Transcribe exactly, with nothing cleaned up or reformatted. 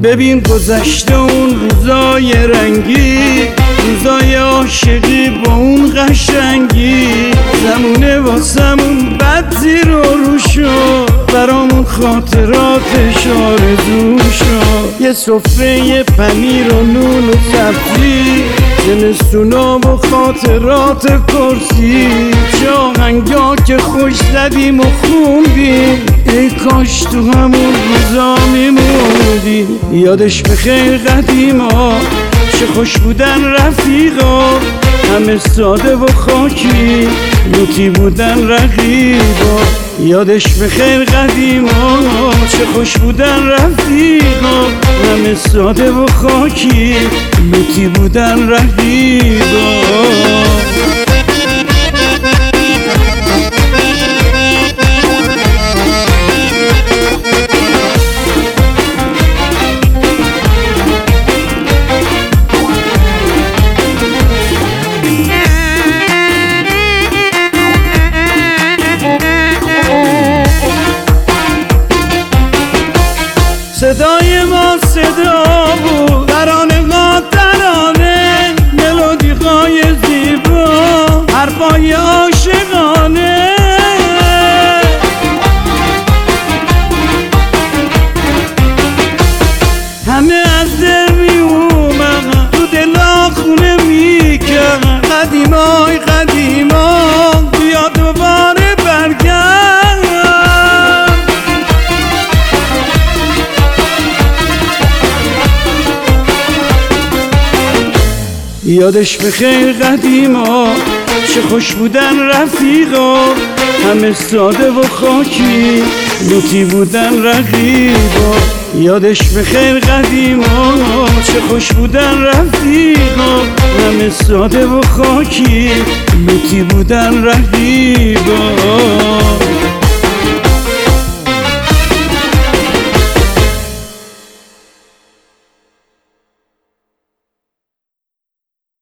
ببین گذشته اون روزای رنگی، روزای عاشقی با اون قشنگی، زمونه واسمون بد زیر و رو شد، برامون خاطراتش آرزو شد. یه سفره یه پنیر و نون و سبزی، زمستونا و خاطرات کرسی، چه آهنگا که خوش زدیم و خوندیم، ای کاش تو همون روزا میموندیم. یادش بخیر قدیما، چه خوش بودن رفیقا، همه ساده و خاکی، لوتی بودن رقیبا. یادش بخیر قدیما، چه خوش بودن رفیقا، همه ساده و خاکی، لوتی بودن رقیبا. صدای ما صدا بود، ترانه ها ترانه، ملودی های زیبا، حرفای عاشقانه. همه از دل می اومد، تو دلا خونه می کرد، قدیمای قدیما بیا دوباره برگرد. یادش بخیر قدیما، چه خوش بودن رفیقا، همه ساده و خاکی، لوتی بودن رقیبا. یادش بخیر قدیما، چه خوش بودن رفیقا، همه ساده و خاکی، لوتی بودن رقیبا.